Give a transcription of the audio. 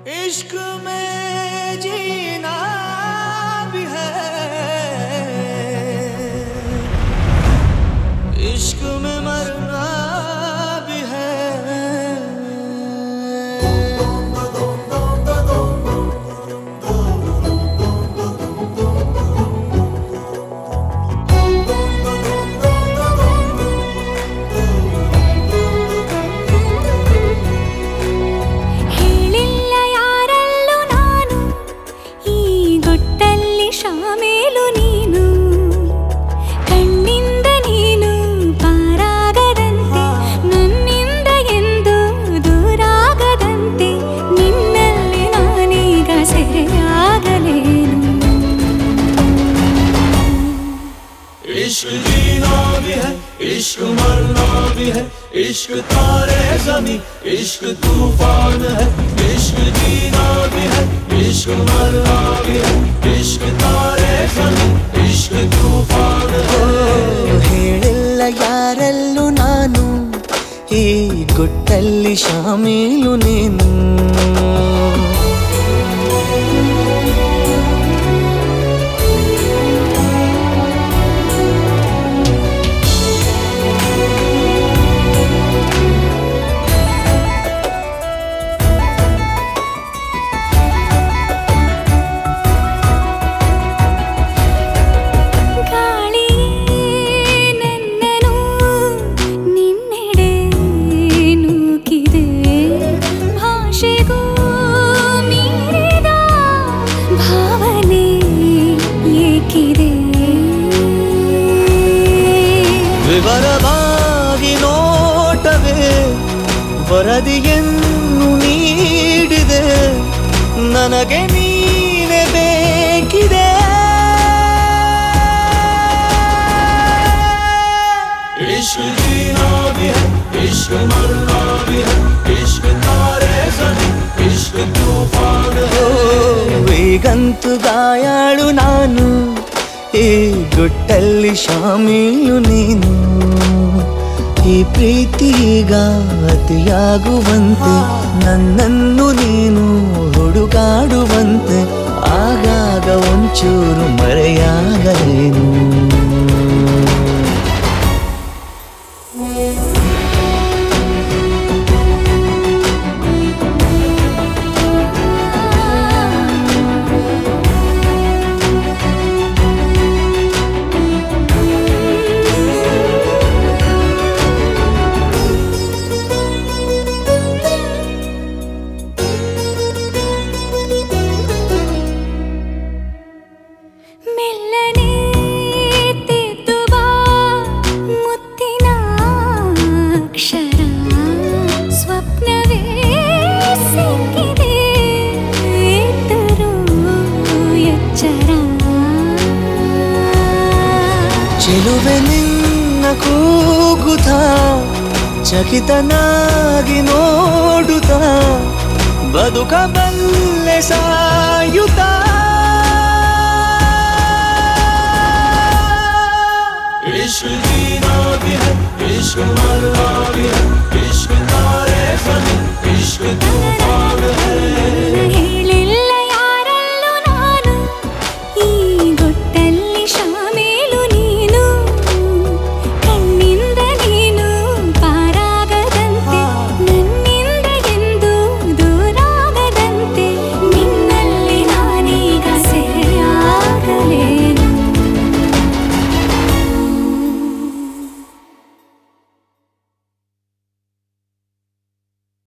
इश्क में जीना भी है, इश्क में मरना भी है। इश्क जीना भी है, इश्क मरना भी है, इश्क तारे ज़मीं, इश्क तूफान है। इश्क जीना भी है, इश्क मरना भी है, इश्क तारे ज़मीं, इश्क तूफान है। ಹೇಳಿಲ್ಲ ಯಾರಲ್ಲೂ ನಾನು, ಈ ಗುಟ್ಟಲ್ಲಿ ಶಾಮೀಲು ನೀನು. ವಿವರವಾಗಿ ನೋಟವೇ ವರದಿಯನ್ನು ನೀಡಿದೆ, ನನಗೆ ನೀನೆ ಬೇಕಿದೆ. इश्क जीना भी है, इश्क मरना भी है, इश्क तारे ज़मीं, इश्क तूफान है. ಈಗಂತೂ ಗಾಯಾಳು ನಾನು, ಈ ಗುಟ್ಟಲ್ಲಿ ಶಾಮೀಲು ನೀನು. ಈ ಪ್ರೀತಿಗ ಅತಿಯಾಗುವಂತೆ ನನ್ನನ್ನು ನೀನು ಹುಡುಕಾಡುವಂತೆ, ಆಗಾಗ ಒಂಚೂರು ಮರೆಯಾಗಲೇನು. ಚೆಲುವೆ ನಿನ್ನ ಕೂಗುತ್ತ ಚಕಿತನಾಗಿ ನೋಡುತ್ತ ಬದುಕಬಲ್ಲೆ ಸಾಯುತ್ತ. इश्क जीना भी है, इश्क